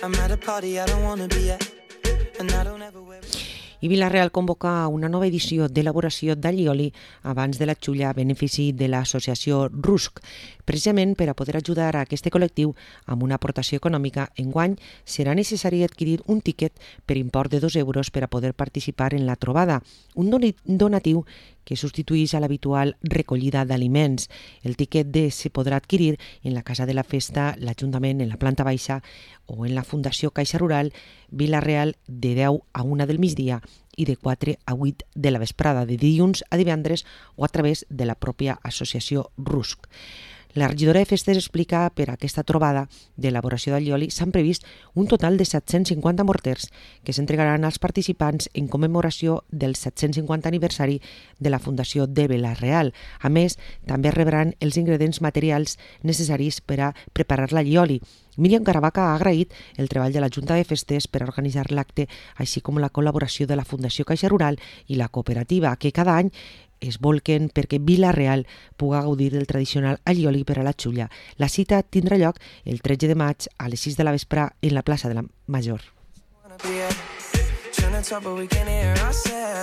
I Vila-real convoca una nova edició d'elaboració d'allioli abans de la Xulla a benefici de l'associació RUSC. Precisament per a poder ajudar a aquest col·lectiu amb una aportació econòmica, enguany serà necessari adquirir un tiquet per import de 2 euros per a poder participar en la trobada, un donatiu que substitueix a l'habitual recollida d'aliments. El tiquet se podrà adquirir en la Casa de la Festa, l'Ajuntament, en la planta baixa o en la Fundació Caixa Rural Vila-real de 10 a 1 del migdia i de 4 a 8 de la vesprada, de dilluns a divendres o a través de la pròpia associació RUSC. La regidora de Festes explica per a aquesta trobada d'elaboració d'allioli s'han previst un total de 750 morters que s'entregaran als participants en commemoració del 750 aniversari de la fundació de Vila-real. A més, també rebran els ingredients materials necessaris per a preparar l'allioli. Míriam Caravaca ha agraït el treball de la Junta de Festes per a organitzar l'acte, així com la col·laboració de la Fundació Caixa Rural i la cooperativa, que cada any es volquen perquè Vila-real pugui gaudir del tradicional allioli per a la Xulla. La cita tindrà lloc el 13 de maig a les 6 de la vespre en la plaça de la Major.